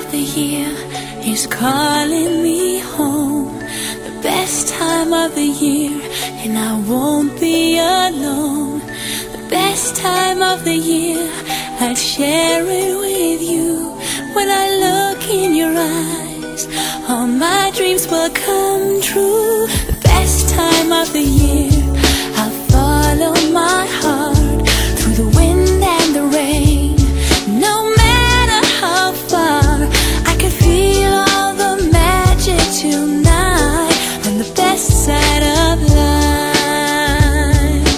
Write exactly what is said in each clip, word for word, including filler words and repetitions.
of the year is calling me home. The best time of the year, and I won't be alone. The best time of the year, I'd share it with you. When I look in your eyes, all my dreams will come true. The best time of the year, I'll follow my heart through the wind and the rain. No matter how far, I can feel all the magic tonight on the best side of life.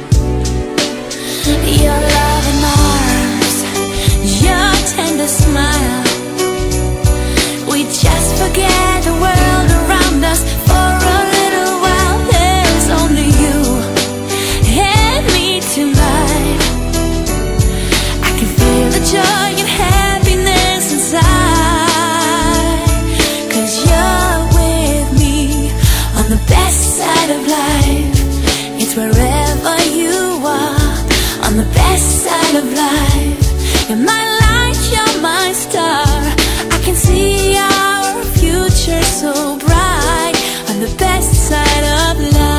Your loving arms, your tender smile, we just forget the world around us for a little while. There's only you and me tonight. I can feel the joy and happiness inside, 'cause you're with me on the best side of life. It's wherever you are, on the best side of life. You're my light, you're my star. I can see our future so bright on the best side of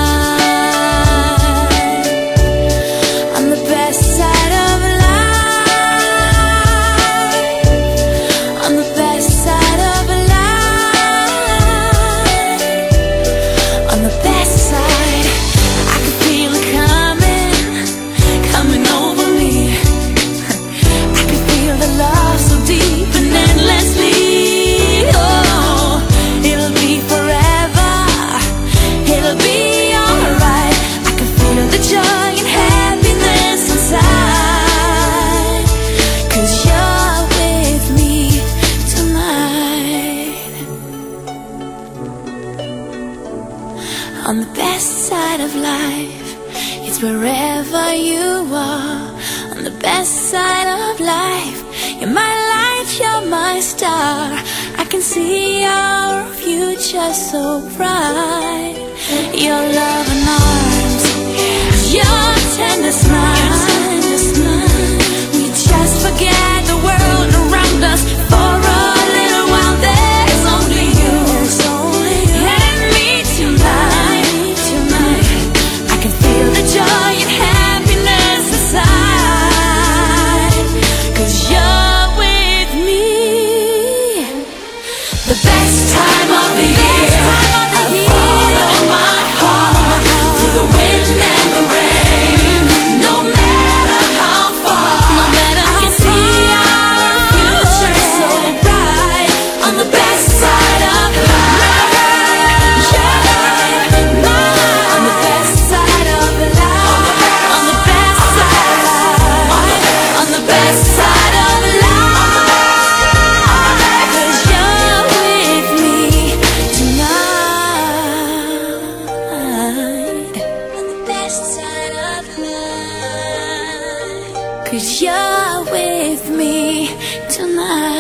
life. On the best side of life. On the best side of life. On the best side, I can feel it coming, coming over me. I can feel the love so deep and endlessly. Oh, it'll be forever, it'll be alright. I can feel the joy and happiness inside, 'cause you're with me tonight. On the best side of life, it's wherever you are. On the best side of life, you're my light, you're my star. I can see our future so bright. Your loving arms, your tender smile, we just forget the world around us for a little while. There's only you and me tonight. I can feel the joy and happiness inside, 'cause you're with me. The best time of the year, I follow my heart through the wind and the rain. No matter how far, no matter I can see our future so bright on the best side of life. On the best side of life. On the best side of life. On the best side of life. 'Cause you're with me tonight. On the best side of life. 'Cause you're with me tonight.